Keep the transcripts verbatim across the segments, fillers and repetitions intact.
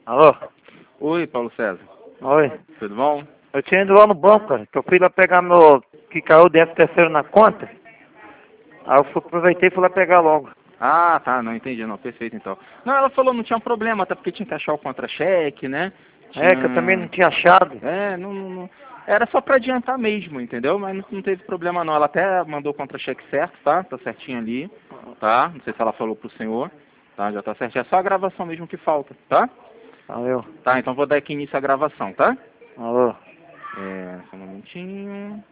Alô? Oi, Paulo César. Oi. Tudo bom? Eu tinha ido lá no banco, cara, que eu fui lá pegar meu... que caiu o décimo terceiro na conta. Aí eu fui, aproveitei e fui lá pegar logo. Ah, tá, não entendi, não. Perfeito, então. Não, ela falou não tinha problema, até porque tinha que achar o contra-cheque, né? É, que eu também não tinha achado. É, não, não- não- era só pra adiantar mesmo, entendeu? Mas não, não teve problema não. Ela até mandou o contra-cheque certo, tá? Tá certinho ali, tá? Não sei se ela falou pro senhor, tá? Já tá certinho. É só a gravação mesmo que falta, tá? Valeu. Tá, então vou dar aqui início à gravação, tá? Alô? É, só um momentinho.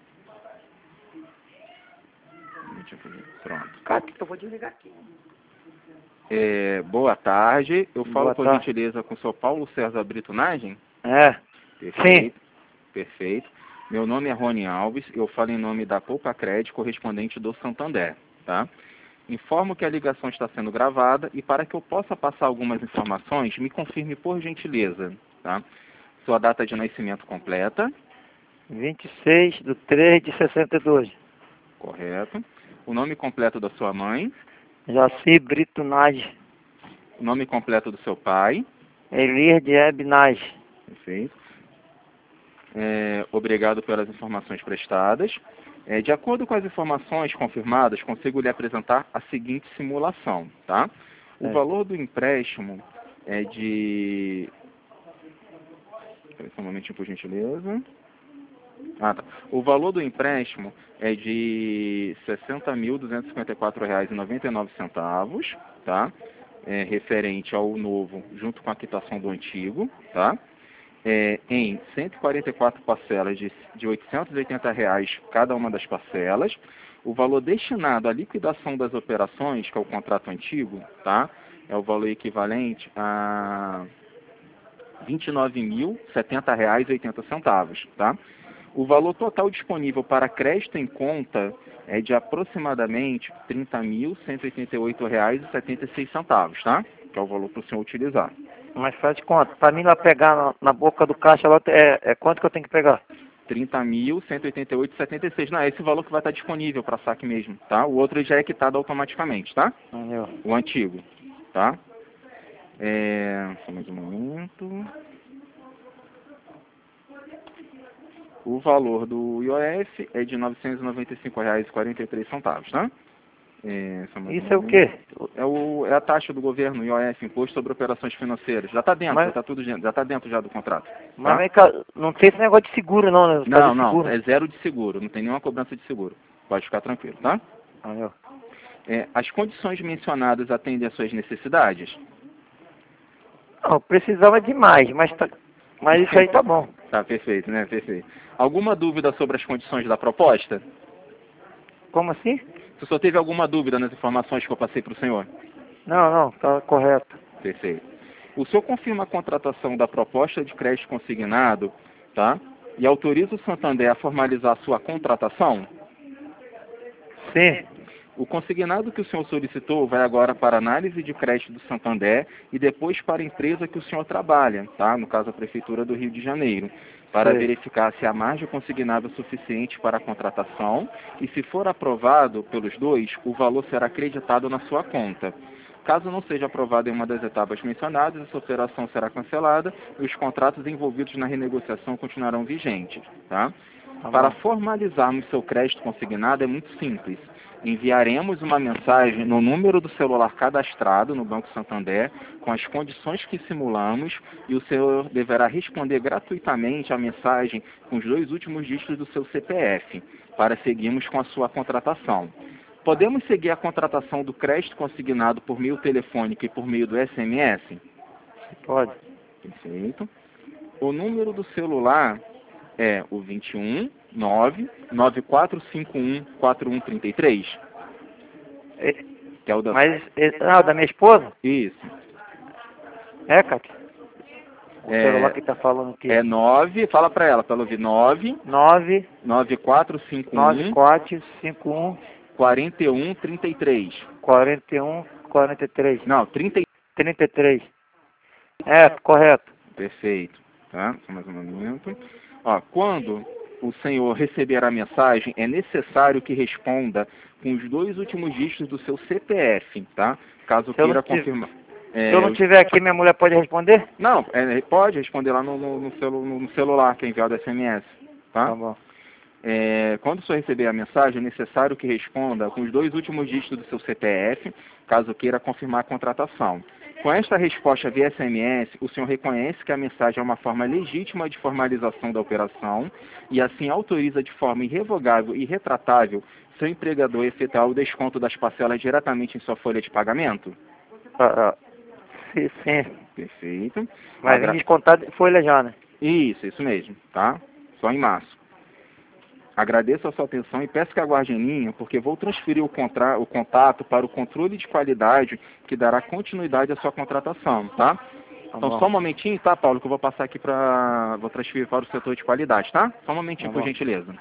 Um momentinho aqui. Pronto. Cara, que eu vou desligar aqui. É, boa tarde. Eu falo Boa por tarde. gentileza com o senhor Paulo César Brito Nagem? É. Perfeito. Perfeito. Meu nome é Rony Alves. Eu falo em nome da Poupa Crédito, correspondente do Santander, tá? Informo que a ligação está sendo gravada e para que eu possa passar algumas informações, me confirme por gentileza, tá? Sua data de nascimento completa, vinte e seis de três de sessenta e dois. correto? O nome completo da sua mãe, Jaci Brito Nage. o nome completo do seu pai, Elir de Eb Nage. perfeito? É, obrigado pelas informações prestadas. É, de acordo com as informações confirmadas, consigo lhe apresentar a seguinte simulação, tá? O É. valor do empréstimo é de... Espera só um momentinho, por gentileza. Ah, tá. O valor do empréstimo é de sessenta mil duzentos e cinquenta e quatro reais e noventa e nove centavos, tá? É, referente ao novo, junto com a quitação do antigo, tá? É, em cento e quarenta e quatro parcelas de, de oitocentos e oitenta reais cada uma das parcelas. O valor destinado à liquidação das operações, que é o contrato antigo, tá? É o valor equivalente a vinte e nove mil e setenta reais e oitenta centavos, tá? O valor total disponível para crédito em conta é de aproximadamente trinta mil cento e oitenta e oito reais e setenta e seis centavos, tá? Que é o valor para o senhor utilizar. Mas faz de conta. Pra mim lá pegar na, na boca do caixa lá, é, é quanto que eu tenho que pegar? trinta mil cento e oitenta e oito reais e setenta e seis. Não, é esse valor que vai estar disponível para saque mesmo, tá? O outro já é quitado automaticamente, tá? Valeu. O antigo, tá? É... Só mais um momento. O valor do I O F é de novecentos e noventa e cinco reais e quarenta e três centavos, tá? É, só mais um Isso é o momento. quê? É, o, é a taxa do governo, I O F, Imposto sobre Operações Financeiras. Já está dentro, Mas, já está tudo dentro, já está dentro já do contrato. mas Tá? vem cá, não tem esse negócio de seguro não, né? Não, Fazer não, seguro. é zero de seguro, não tem nenhuma cobrança de seguro. Pode ficar tranquilo, tá? Valeu. É, as condições mencionadas atendem às suas necessidades? Não, eu precisava de mais, mas, tá, mas isso aí tá bom. Tá, perfeito, né? Perfeito. Alguma dúvida sobre as condições da proposta? Como assim? Se o senhor teve alguma dúvida nas informações que eu passei para o senhor? Não, não, tá correto. Perfeito. O senhor confirma a contratação da proposta de crédito consignado, tá? E autoriza o Santander a formalizar a sua contratação? Sim. O consignado que o senhor solicitou vai agora para análise de crédito do Santander e depois para a empresa que o senhor trabalha, tá? No caso, a Prefeitura do Rio de Janeiro, para Sei. verificar se a margem consignável é suficiente para a contratação e, se for aprovado pelos dois, o valor será acreditado na sua conta. Caso não seja aprovado em uma das etapas mencionadas, essa operação será cancelada e os contratos envolvidos na renegociação continuarão vigentes, tá? Tá Para bom. formalizarmos seu crédito consignado é muito simples. Enviaremos uma mensagem no número do celular cadastrado no Banco Santander com as condições que simulamos e o senhor deverá responder gratuitamente a mensagem com os dois últimos dígitos do seu C P F para seguirmos com a sua contratação. Podemos seguir a contratação do crédito consignado por meio telefônico e por meio do S M S? Pode. Perfeito. O número do celular é o vinte e um, nove, nove quatro cinco um, quatro um três três. É, Que é o da... mas, é, ah, da minha esposa? Isso. É, Cátia? O celular É, que tá falando aqui. é nove, fala pra ela, pra ela ouvir, nove, nove nove quatro cinco nove um, quatro cinco um quatro um três três. quarenta e um quarenta e três. Não, trinta. trinta e três. É, correto. Perfeito. Tá? Só mais um momento. Ó, quando o senhor receber a mensagem, é necessário que responda com os dois últimos dígitos do seu C P F, tá? Caso Se eu não queira tiv- confirmar. É, Se eu não estiver aqui, minha mulher pode responder? Não, é, pode responder lá no, no, no, celu, no celular, que é enviado S M S, tá? Tá bom. É, quando o senhor receber a mensagem, é necessário que responda com os dois últimos dígitos do seu C P F, caso queira confirmar a contratação. Com esta resposta via S M S, o senhor reconhece que a mensagem é uma forma legítima de formalização da operação e assim autoriza de forma irrevogável e retratável seu empregador a efetuar o desconto das parcelas diretamente em sua folha de pagamento? Ah, ah, sim, sim. Perfeito. Vai vir Agra- descontado de folha já, né? Isso, isso mesmo, tá? Só em março. Agradeço a sua atenção e peço que aguarde em linha, porque vou transferir o, contra... o contato para o controle de qualidade que dará continuidade à sua contratação, tá? Tá Então bom. só um momentinho, tá, Paulo, que eu vou passar aqui para... Vou transferir para o setor de qualidade, tá? Só um momentinho, Tá por bom. gentileza.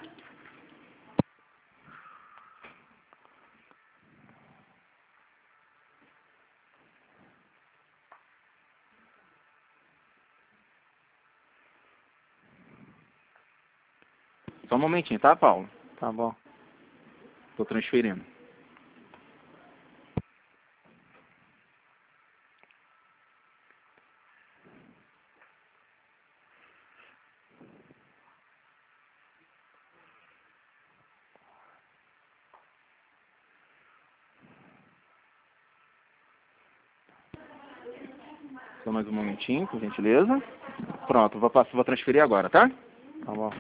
Só um momentinho, tá, Paulo? Tá bom. Estou transferindo. Só mais um momentinho, por gentileza. Pronto, vou, passar, vou transferir agora, tá? Tá bom.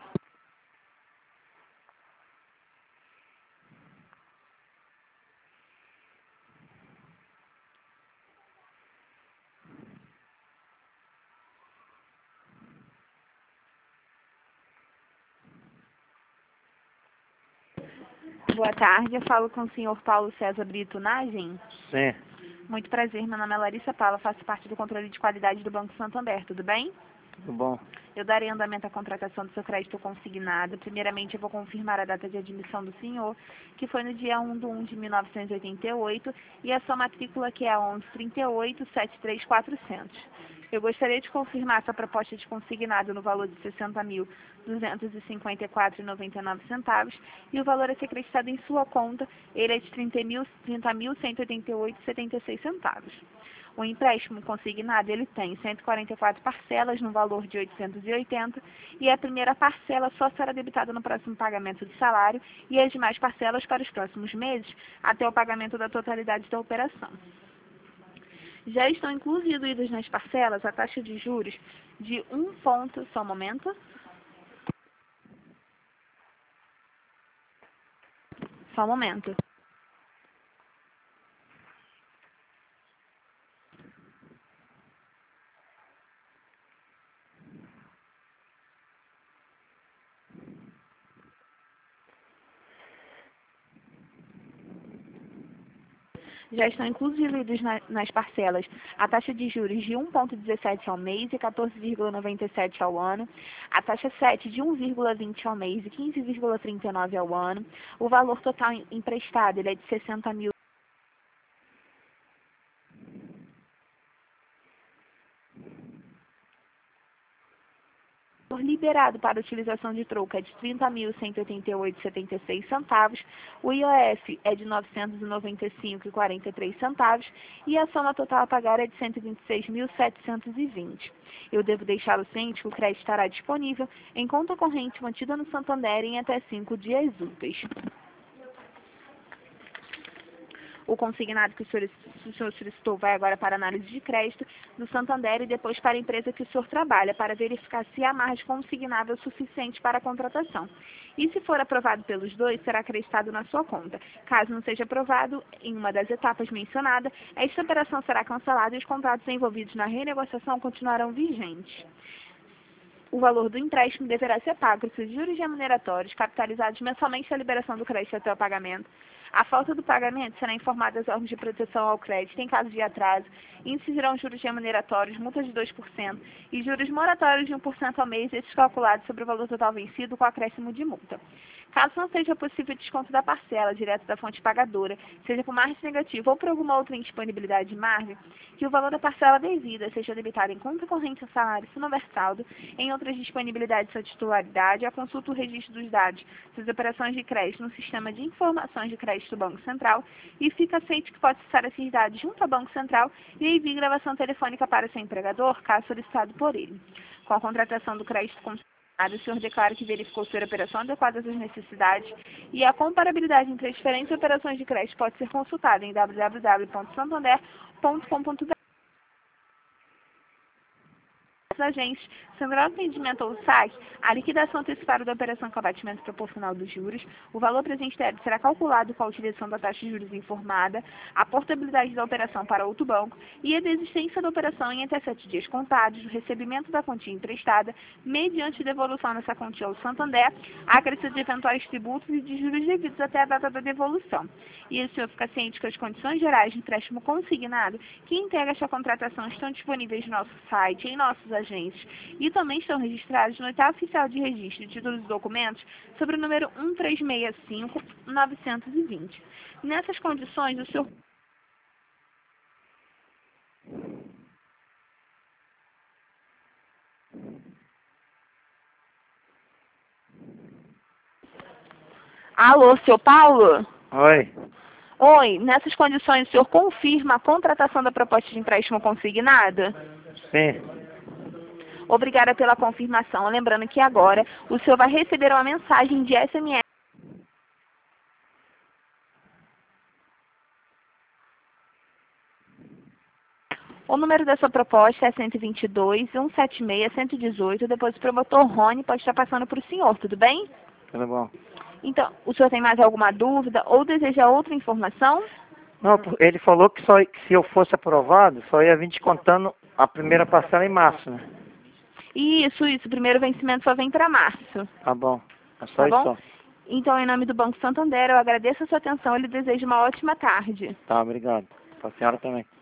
Boa tarde, eu falo com o senhor Paulo César Brito Nagem. Sim. Muito prazer, meu nome é Larissa Paula, faço parte do controle de qualidade do Banco Santander, tudo bem? Tudo bom. Eu darei andamento à contratação do seu crédito consignado. Primeiramente, eu vou confirmar a data de admissão do senhor, que foi no dia um de um de mil novecentos e oitenta e oito, e a sua matrícula, que é a onze trinta e oito, setenta e três quatrocentos. Eu gostaria de confirmar essa proposta de consignado no valor de sessenta mil duzentos e cinquenta e quatro reais e noventa e nove centavos, e o valor a ser acreditado em sua conta, ele é de trinta mil cento e oitenta e oito reais e setenta e seis centavos. O empréstimo consignado, ele tem cento e quarenta e quatro parcelas no valor de oitocentos e oitenta, e a primeira parcela só será debitada no próximo pagamento de salário e as demais parcelas para os próximos meses, até o pagamento da totalidade da operação. Já estão incluídos nas parcelas a taxa de juros de um ponto, só um momento, só um momento. Já estão incluídos na, nas parcelas a taxa de juros de um vírgula dezessete ao mês e quatorze vírgula noventa e sete ao ano, a taxa sete de um vírgula vinte ao mês e quinze vírgula trinta e nove ao ano, o valor total emprestado ele é de sessenta mil. Liberado para utilização de troco é de trinta mil cento e oitenta e oito reais e setenta e seis centavos, o I O F é de novecentos e noventa e cinco reais e quarenta e três centavos e a soma total a pagar é de cento e vinte e seis mil setecentos e vinte. Eu devo deixá-lo ciente que o crédito estará disponível em conta corrente mantida no Santander em até cinco dias úteis. O consignado que o senhor, o senhor solicitou vai agora para análise de crédito do Santander e depois para a empresa que o senhor trabalha, para verificar se há margem consignável suficiente para a contratação. E se for aprovado pelos dois, será acreditado na sua conta. Caso não seja aprovado em uma das etapas mencionadas, esta operação será cancelada e os contratos envolvidos na renegociação continuarão vigentes. O valor do empréstimo deverá ser pago se os juros remuneratórios capitalizados mensalmente da liberação do crédito até o pagamento. A falta do pagamento será informada aos órgãos de proteção ao crédito em caso de atraso, incidirão juros remuneratórios, multas de dois por cento e juros moratórios de um por cento ao mês, esses calculados sobre o valor total vencido com acréscimo de multa. Caso não seja possível desconto da parcela direto da fonte pagadora, seja por margem negativa ou por alguma outra indisponibilidade de margem, que o valor da parcela devida seja debitado em conta corrente ao salário, se não houver saldo, em outras disponibilidades da titularidade, a consulta o registro dos dados das operações de crédito no sistema de informações de crédito do Banco Central e fica aceito que pode acessar esses dados junto ao Banco Central e envie gravação telefônica para seu empregador, caso solicitado por ele. Com a contratação do crédito consignado, o senhor declara que verificou ser operação adequada às necessidades e a comparabilidade entre as diferentes operações de crédito pode ser consultada em w w w ponto santander ponto com ponto b r. Agentes, sendo o atendimento ou saque, a liquidação antecipada da operação com abatimento proporcional dos juros, o valor presenteado será calculado com a utilização da taxa de juros informada, a portabilidade da operação para outro banco e a desistência da operação em até sete dias contados, o recebimento da quantia emprestada, mediante devolução nessa quantia ao Santander, a acrescida de eventuais tributos e de juros devidos até a data da devolução. E o senhor fica ciente que as condições gerais de empréstimo consignado que integra esta contratação estão disponíveis no nosso site, em nossos agentes, e também estão registrados no Notário Oficial de Registro de Títulos e Documentos sobre o número um três seis cinco nove dois zero. Nessas condições, o senhor... Alô, seu Paulo? Oi. Oi, nessas condições, o senhor confirma a contratação da proposta de empréstimo consignada? Sim. Obrigada pela confirmação. Lembrando que agora o senhor vai receber uma mensagem de S M S. O número da sua proposta é cento e vinte e dois, cento e setenta e seis, cento e dezoito. Depois o promotor Rony pode estar passando para o senhor, tudo bem? Tudo bom. Então, o senhor tem mais alguma dúvida ou deseja outra informação? Não, ele falou que, só, que se eu fosse aprovado, só ia vir descontando a primeira parcela em março, né? Isso, isso. O primeiro vencimento só vem para março. Tá bom. É só Tá isso. bom? Então, em nome do Banco Santander, eu agradeço a sua atenção e lhe desejo uma ótima tarde. Tá, obrigado. Pra senhora também.